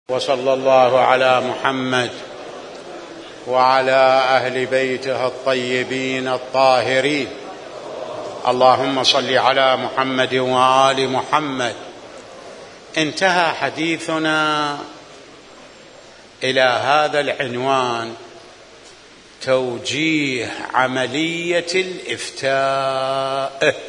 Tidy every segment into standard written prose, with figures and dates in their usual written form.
وصلى الله على محمد وعلى أهل بيته الطيبين الطاهرين. اللهم صل على محمد وآل محمد. انتهى حديثنا إلى هذا العنوان: توجيه عملية الإفتاء.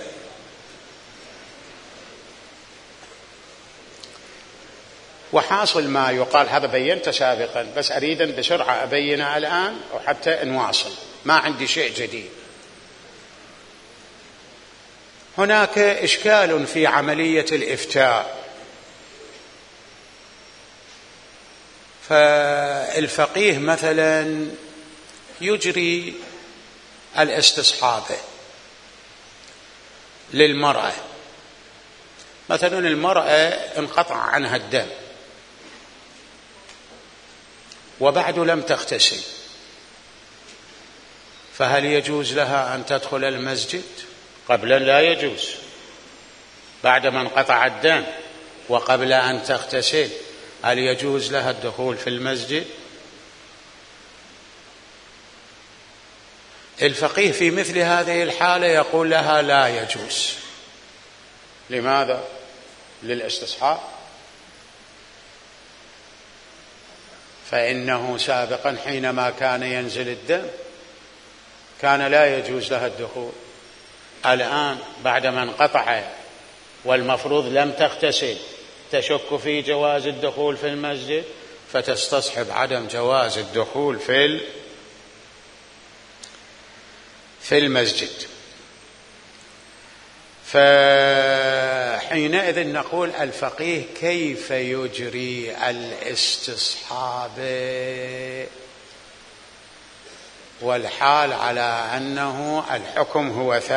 وحاصل ما يقال، هذا بينته سابقا بس أريد بسرعة أبينه الآن وحتى نواصل، ما عندي شيء جديد. هناك إشكال في عملية الإفتاء، فالفقيه مثلا يجري الاستصحاب للمرأة. مثلا المرأة انقطع عنها الدم وبعد لم تغتسل، فهل يجوز لها أن تدخل المسجد؟ قبلا لا يجوز، بعد ما انقطع الدم وقبل أن تغتسل هل يجوز لها الدخول في المسجد؟ الفقيه في مثل هذه الحالة يقول لها لا يجوز. لماذا؟ للاستصحاب، فإنه سابقا حينما كان ينزل الدم كان لا يجوز لها الدخول. الآن بعدما انقطع والمفروض لم تغتسل تشك في جواز الدخول في المسجد، فتستصحب عدم جواز الدخول في المسجد. فحينئذ نقول الفقيه كيف يجري الاستصحاب والحال على أنه الحكم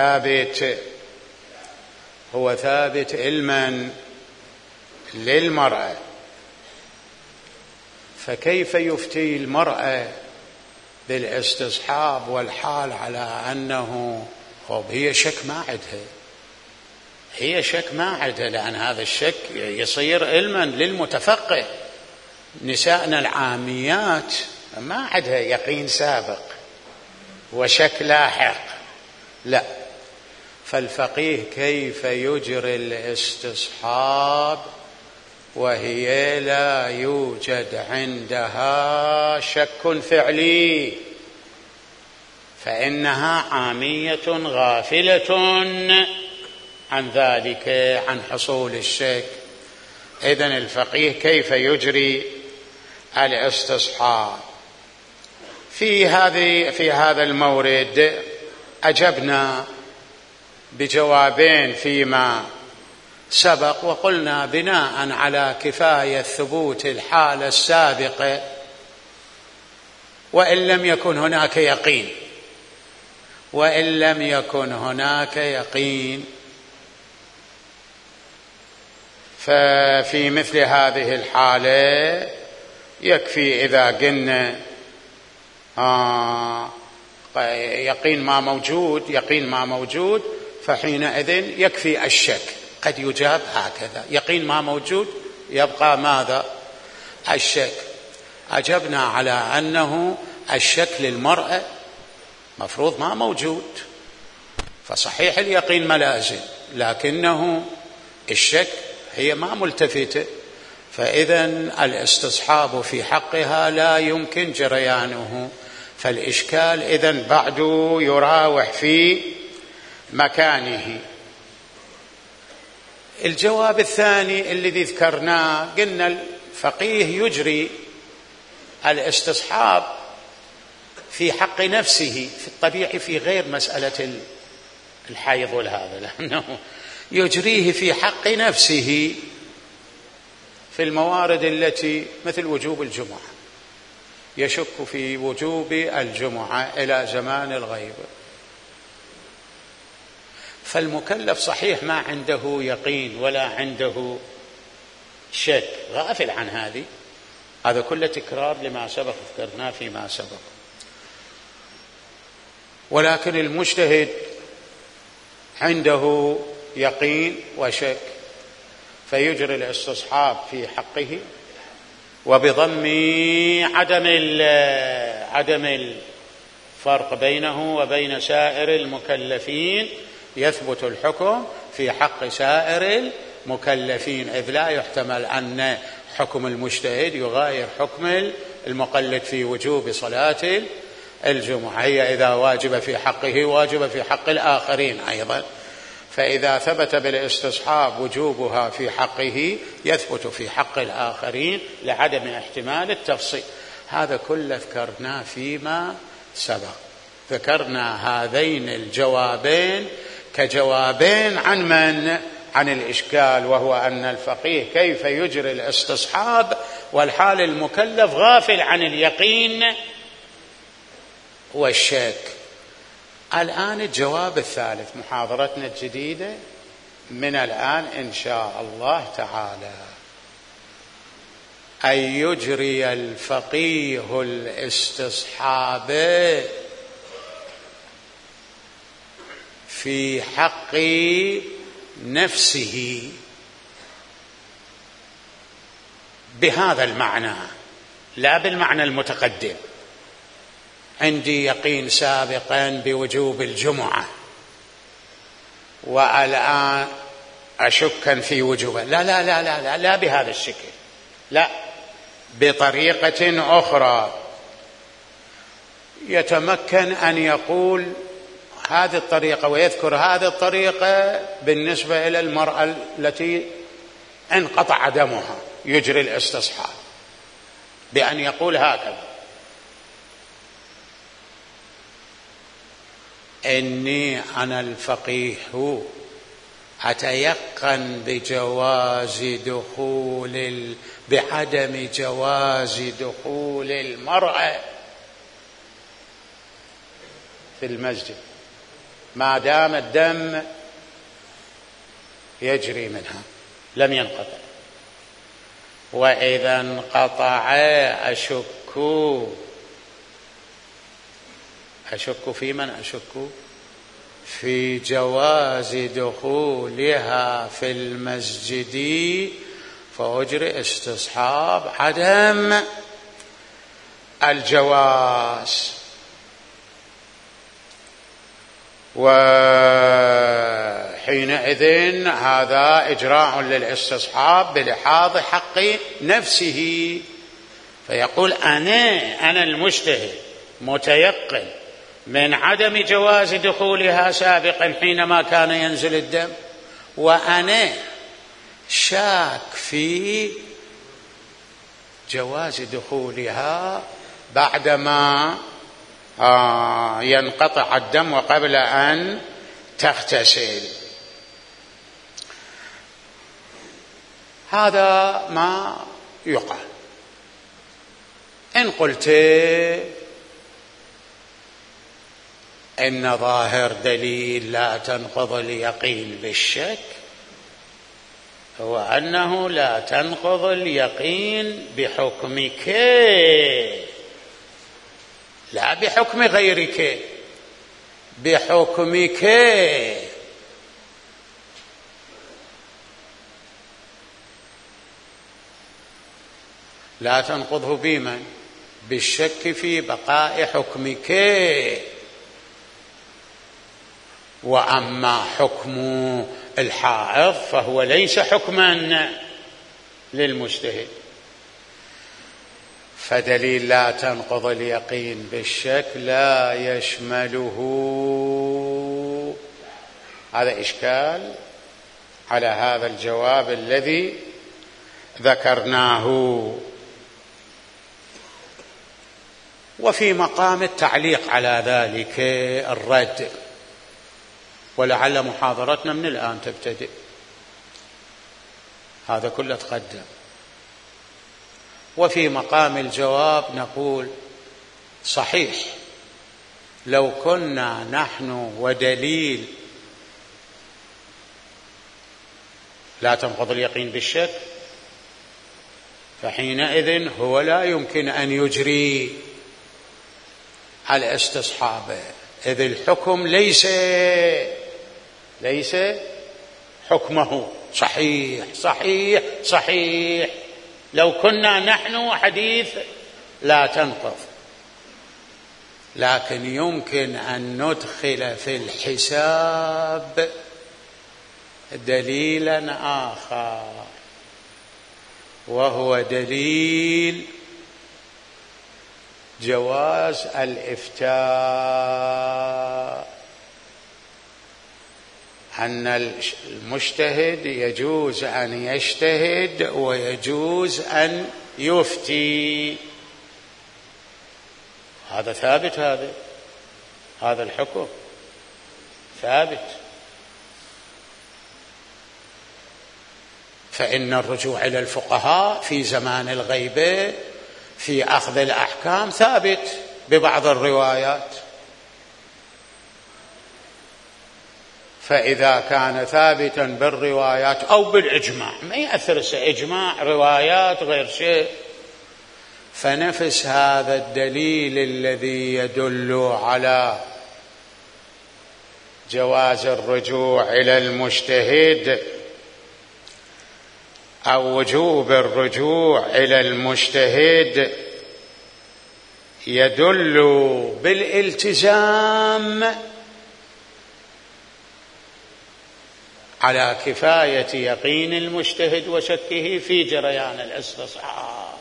هو ثابت علما للمرأة، فكيف يفتي المرأة بالاستصحاب والحال على أنه هي شك ما عندها، لأن هذا الشك يصير علما للمتفقه. نسائنا العاميات ما عندها يقين سابق وشك لاحق، لا. فالفقيه كيف يجري الاستصحاب وهي لا يوجد عندها شك فعلي، فإنها عامية غافلة عن ذلك، عن حصول الشك. إذن الفقيه كيف يجري الاستصحاب؟ في هذا المورد أجبنا بجوابين فيما سبق، وقلنا بناء على كفاية ثبوت الحالة السابقة وإن لم يكن هناك يقين، ففي مثل هذه الحالة يكفي إذا قلنا يقين ما موجود فحينئذ يكفي الشك. قد يجاب هكذا: يقين ما موجود يبقى ماذا؟ الشك. أجبنا على أنه الشك للمرأة مفروض ما موجود، فصحيح اليقين ملازم لكنه الشك هي ما ملتفتة، فإذا الاستصحاب في حقها لا يمكن جريانه. فالإشكال إذن بعد يراوح في مكانه. الجواب الثاني الذي ذكرناه، قلنا الفقيه يجري الاستصحاب في حق نفسه في الطبيعي، في غير مسألة الحيض والهذا، لأنه يجريه في حق نفسه في الموارد التي مثل وجوب الجمعة، يشك في وجوب الجمعة إلى زمان الغيبة، فالمكلف صحيح ما عنده يقين ولا عنده شك، غافل عن هذا كله تكرار لما سبق ذكرناه فيما سبق. ولكن المجتهد عنده يقين وشك، فيجري الاستصحاب في حقه وبضم عدم الفرق بينه وبين سائر المكلفين يثبت الحكم في حق سائر المكلفين، إذ لا يحتمل أن حكم المجتهد يغاير حكم المقلد في وجوب صلاة الجمعة. هي إذا واجب في حقه واجب في حق الآخرين أيضا، فإذا ثبت بالاستصحاب وجوبها في حقه يثبت في حق الآخرين لعدم احتمال التفصيل. هذا كله ذكرناه فيما سبق. ذكرنا هذين الجوابين كجوابين عن الإشكال، وهو أن الفقيه كيف يجري الاستصحاب والحال المكلف غافل عن اليقين والشك. الآن الجواب الثالث، محاضرتنا الجديدة من الآن إن شاء الله تعالى، أن يجري الفقيه الاستصحاب في حق نفسه بهذا المعنى، لا بالمعنى المتقدم. عندي يقين سابقا بوجوب الجمعة والآن أشكا في وجوبه، لا لا لا لا لا, لا بهذا الشكل، لا، بطريقة أخرى. يتمكن أن يقول هذه الطريقة ويذكر هذه الطريقة بالنسبة إلى المرأة التي انقطع دمها، يجري الاستصحاب بأن يقول هكذا: إني أنا الفقيه أتيقن بعدم جواز دخول المرأة في المسجد ما دام الدم يجري منها لم ينقطع، وإذا انقطع أشك في من أشك في جواز دخولها في المسجد، فأجري استصحاب عدم الجواز. وحينئذ هذا إجراء للاستصحاب بلحاظ حق نفسه، فيقول أنا المجتهد متيقن من عدم جواز دخولها سابقا حينما كان ينزل الدم، وأنا شاك في جواز دخولها بعدما ينقطع الدم وقبل أن تغتسل. هذا ما يقال. إن قلت إن ظاهر دليل لا تنقض اليقين بالشك هو أنه لا تنقض اليقين بحكمك لا بحكم غيرك، بحكمك. لا تنقضه بمن؟ بالشك في بقاء حكمك. وأما حكم الحائض فهو ليس حكما للمجتهد، فدليل لا تنقض اليقين بالشك لا يشمله. هذا إشكال على هذا الجواب الذي ذكرناه. وفي مقام التعليق على ذلك الرد، ولعل محاضرتنا من الآن تبتدئ، هذا كله تقدم. وفي مقام الجواب نقول صحيح لو كنا نحن ودليل لا تنقض اليقين بالشك فحينئذ هو لا يمكن أن يجري الاستصحاب، إذ الحكم ليس حكمه. صحيح صحيح صحيح، لو كنا نحن حديث لا تنقض، لكن يمكن أن ندخل في الحساب دليلا آخر، وهو دليل جواز الإفتاء، أن المجتهد يجوز أن يجتهد ويجوز أن يفتي. هذا ثابت، هذا الحكم ثابت. فإن الرجوع إلى الفقهاء في زمان الغيبة في أخذ الأحكام ثابت ببعض الروايات، فإذا كان ثابتا بالروايات أو بالإجماع، ما يأثر إجماع روايات غير شيء، فنفس هذا الدليل الذي يدل على جواز الرجوع إلى المجتهد أو وجوب الرجوع إلى المجتهد يدل بالالتزام على كفاية يقين المجتهد وشكه في جريان الاستصحاب،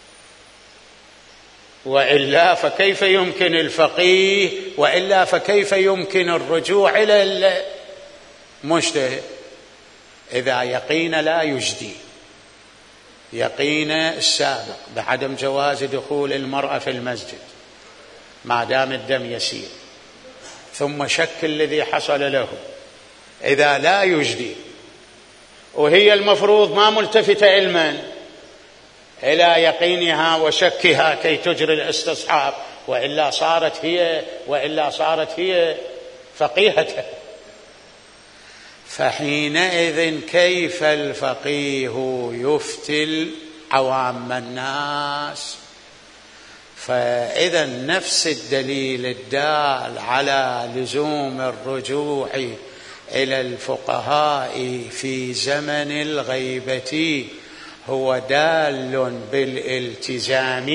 وإلا فكيف يمكن الفقيه، وإلا فكيف يمكن الرجوع إلى المجتهد إذا يقين لا يجدي، يقين السابق بعدم جواز دخول المرأة في المسجد ما دام الدم يسير، ثم شك الذي حصل له إذا لا يجدي، وهي المفروض ما ملتفتة علما إلى يقينها وشكها كي تجري الاستصحاب، وإلا صارت هي فقيهة. فحينئذ كيف الفقيه يفتي عوام الناس؟ فإذا نفس الدليل الدال على لزوم الرجوع إلى الفقهاء في زمن الغيبة هو دال بالالتزام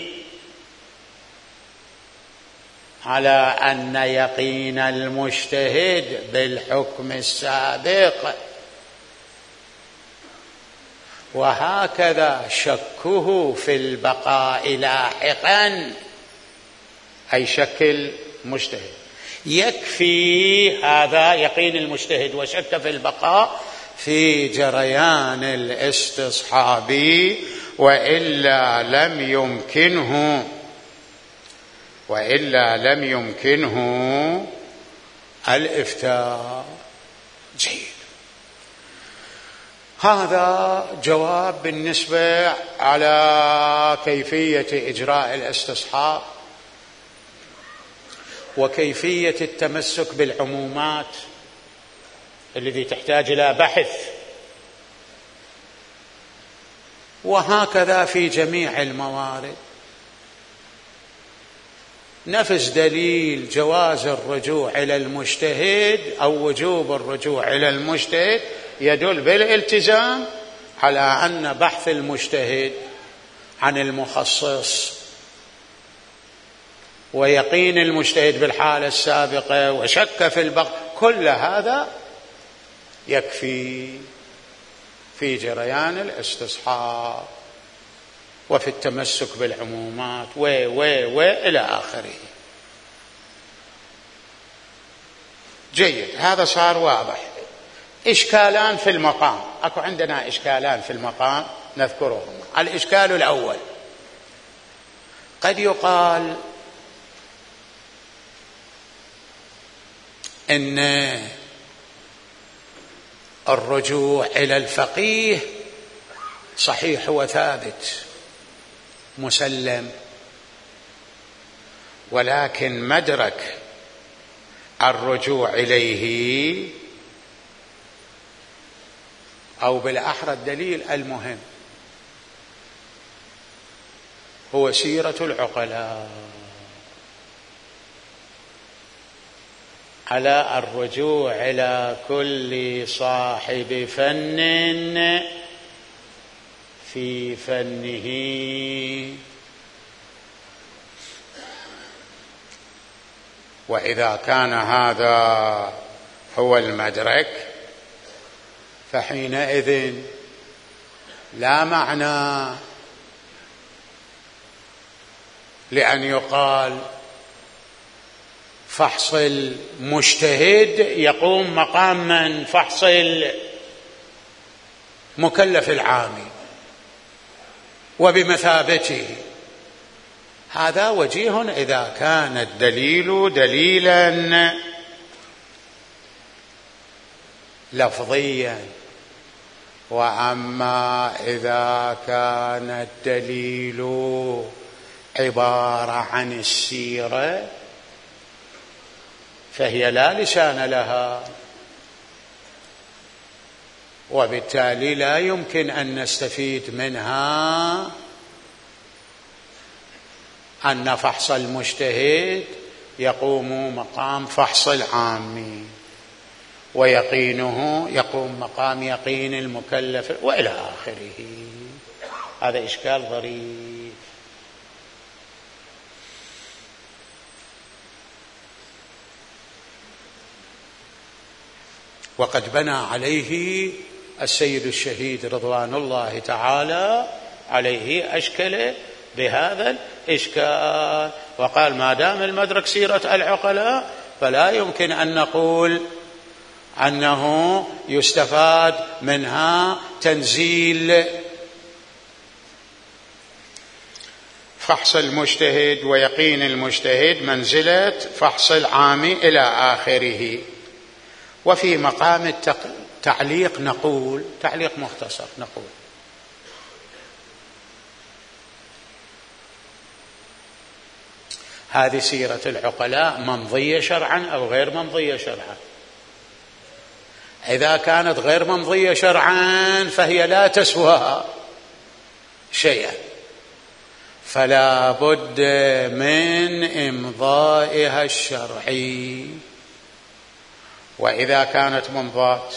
على أن يقين المجتهد بالحكم السابق، وهكذا شكه في البقاء لاحقا، أي شك المجتهد يكفي هذا يقين المجتهد وشك في البقاء في جريان الاستصحاب، وإلا لم يمكنه الإفتاء. جيد، هذا جواب بالنسبة على كيفية إجراء الاستصحاب وكيفية التمسك بالعمومات الذي تحتاج إلى بحث، وهكذا في جميع الموارد. نفس دليل جواز الرجوع إلى المجتهد أو وجوب الرجوع إلى المجتهد يدل بالالتزام على أن بحث المجتهد عن المخصص ويقين المجتهد بالحالة السابقة وشك في البقاء، كل هذا يكفي في جريان الاستصحاب وفي التمسك بالعمومات إلى آخره. جيد، هذا صار واضح. إشكالان في المقام، أكو عندنا إشكالان في المقام نذكرهما. الإشكال الأول، قد يقال إن الرجوع إلى الفقيه صحيح وثابت مسلم، ولكن مدرك الرجوع إليه، أو بالأحرى الدليل المهم هو سيرة العقلاء على الرجوع إلى كل صاحب فن في فنه. وإذا كان هذا هو المدرك فحينئذ لا معنى لأن يقال فحص المجتهد يقوم مقام من؟ فحص المكلف العامي وبمثابته. هذا وجيه إذا كان الدليل دليلا لفظيا، وأما إذا كان الدليل عبارة عن السيرة فهي لا لسان لها، وبالتالي لا يمكن أن نستفيد منها أن فحص المجتهد يقوم مقام فحص العامي، ويقينه يقوم مقام يقين المكلف، وإلى آخره. هذا إشكال ظريف. وقد بنى عليه السيد الشهيد رضوان الله تعالى عليه أشكل بهذا الإشكال، وقال ما دام المدرك سيرة العقلاء فلا يمكن أن نقول أنه يستفاد منها تنزيل فحص المجتهد ويقين المجتهد منزلة فحص العامي إلى آخره. وفي مقام التعليق نقول، تعليق مختصر، نقول هذه سيرة العقلاء ممضية شرعا أو غير ممضية شرعا؟ إذا كانت غير ممضية شرعا فهي لا تسوى شيئا، فلا بد من إمضائها الشرعي. وإذا كانت ممضاة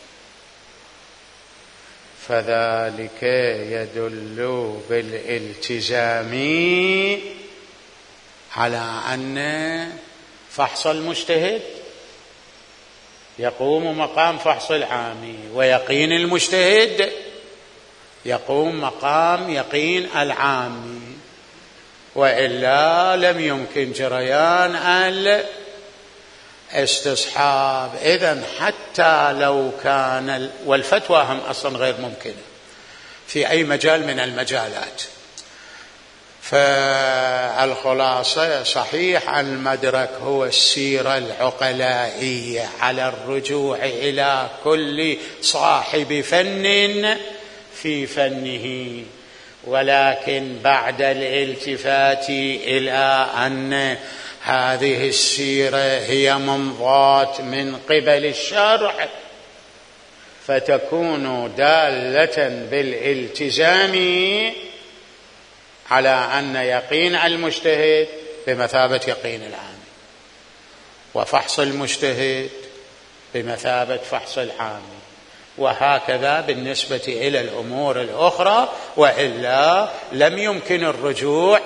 فذلك يدل بالالتزام على أن فحص المجتهد يقوم مقام فحص العامي، ويقين المجتهد يقوم مقام يقين العامي، وإلا لم يمكن جريان الاستصحاب. إذن حتى لو كان، والفتوى هم أصلا غير ممكنة في أي مجال من المجالات، فالخلاصة صحيح المدرك هو السيرة العقلائية على الرجوع إلى كل صاحب فن في فنه، ولكن بعد الالتفات إلى أن هذه السيرة هي ممضاة من قبل الشرع فتكون دالة بالالتزام على أن يقين المجتهد بمثابة يقين العامي، وفحص المجتهد بمثابة فحص العامي، وهكذا بالنسبة إلى الأمور الأخرى. وإلا لم يمكن الرجوع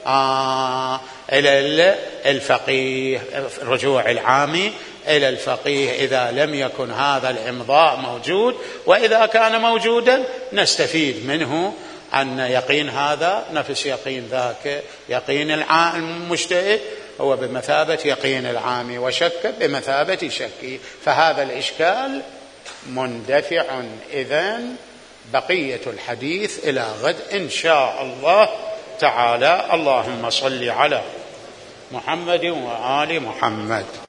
إلى الفقيه، الرجوع العامي إلى الفقيه إذا لم يكن هذا الإمضاء موجود. وإذا كان موجودا نستفيد منه أن يقين هذا نفس يقين ذاك، يقين المجتهد هو بمثابة يقين العامي، وشك بمثابة شكي. فهذا الإشكال مندفع. إذن بقية الحديث إلى غد إن شاء الله تعالى. اللهم صل على محمد وآل محمد.